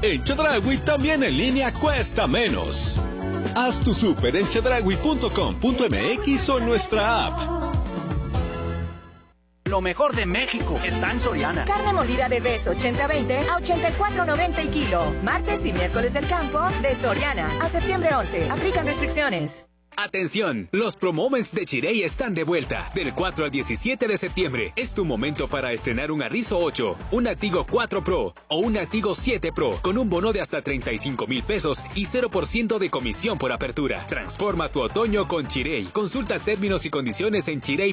En Chedraui también en línea cuesta menos. Haz tu súper en chedraui.com.mx o en nuestra app. Lo mejor de México está en Soriana. Carne molida de res 80-20 a 84.90 el kilo. Martes y miércoles del campo de Soriana. A septiembre 11. Aplican restricciones. Atención, los promoments de Chirey están de vuelta. Del 4 al 17 de septiembre es tu momento para estrenar un Arrizo 8, un Artigo 4 Pro o un Artigo 7 Pro con un bono de hasta 35,000 pesos y 0% de comisión por apertura. Transforma tu otoño con Chirey. Consulta términos y condiciones en chirey.com.mx.